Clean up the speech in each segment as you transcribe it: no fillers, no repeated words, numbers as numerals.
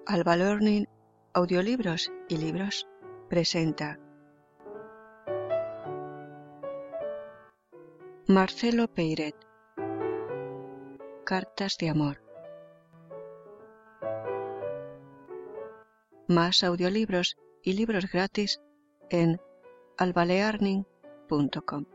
Alba Learning, audiolibros y libros, presenta Marcelo Peiret, Cartas de amor. Más audiolibros y libros gratis en albalearning.com.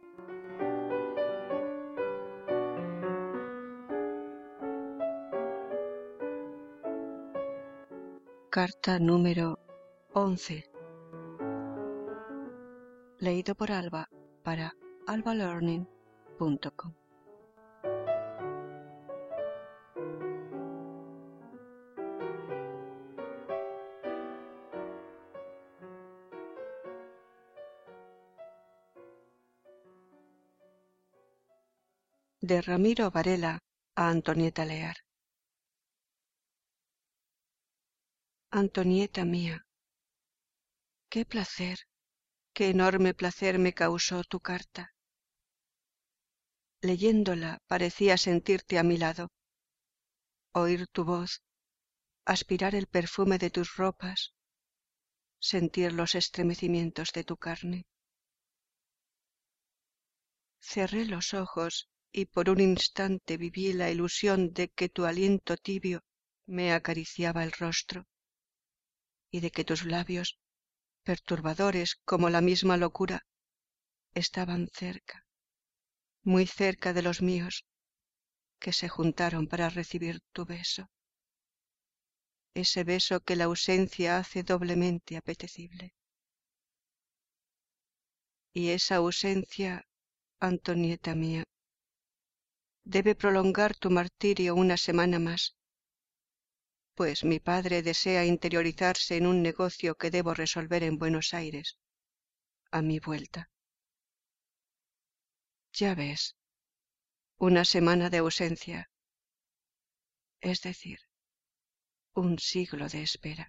Carta número 11. Leído por Alba para albalearning.com. De Ramiro Varela a Antonieta Lear. Antonieta mía, qué placer, qué enorme placer me causó tu carta. Leyéndola parecía sentirte a mi lado, oír tu voz, aspirar el perfume de tus ropas, sentir los estremecimientos de tu carne. Cerré los ojos y por un instante viví la ilusión de que tu aliento tibio me acariciaba el rostro y de que tus labios, perturbadores como la misma locura, estaban cerca, muy cerca de los míos, que se juntaron para recibir tu beso, ese beso que la ausencia hace doblemente apetecible. Y esa ausencia, Antonieta mía, debe prolongar tu martirio una semana más, pues mi padre desea interiorizarse en un negocio que debo resolver en Buenos Aires, a mi vuelta. Ya ves, una semana de ausencia, es decir, un siglo de espera.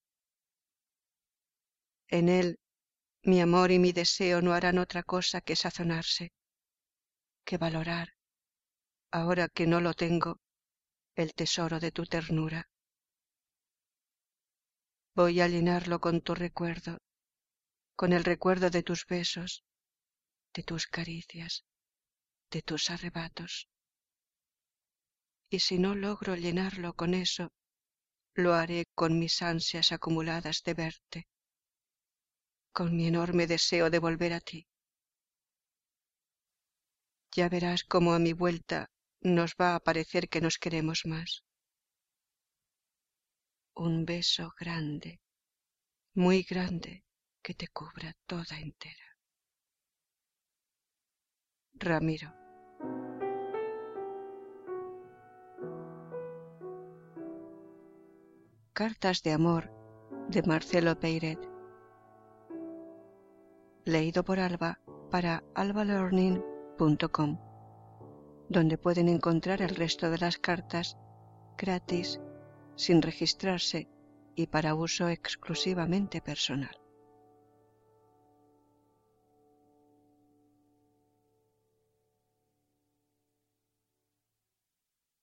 En él, mi amor y mi deseo no harán otra cosa que sazonarse, que valorar, ahora que no lo tengo, el tesoro de tu ternura. Voy a llenarlo con tu recuerdo, con el recuerdo de tus besos, de tus caricias, de tus arrebatos. Y si no logro llenarlo con eso, lo haré con mis ansias acumuladas de verte, con mi enorme deseo de volver a ti. Ya verás cómo a mi vuelta nos va a parecer que nos queremos más. Un beso grande, muy grande, que te cubra toda entera. Ramiro. Cartas de amor de Marcelo Peiret. Leído por Alba para albalearning.com, donde pueden encontrar el resto de las cartas gratis, sin registrarse y para uso exclusivamente personal.